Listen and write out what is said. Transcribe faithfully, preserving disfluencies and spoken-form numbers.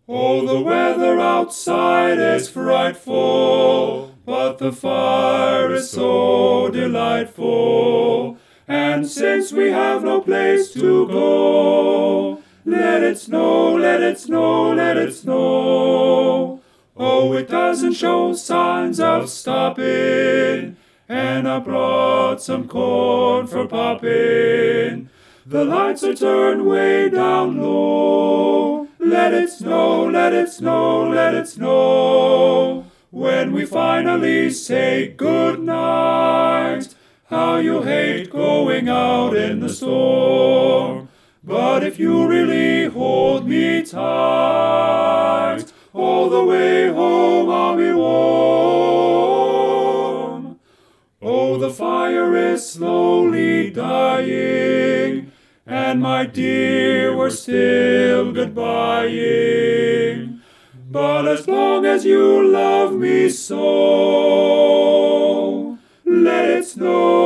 Oh, the weather outside is frightful, but the fire is so delightful. And since we have no place to go, let it snow, let it snow, let it snow. Oh, it doesn't show signs of stopping, and I brought some corn for popping. The lights are turned way down low. Let it snow, let it snow, let it snow. When we finally say good night, how you'll hate going out in the storm. But if you really hold me tight, all the way home I'll be warm. Oh, the fire is slowly dying, and my dear, we're still goodbying. But as long as you love me so, let it snow.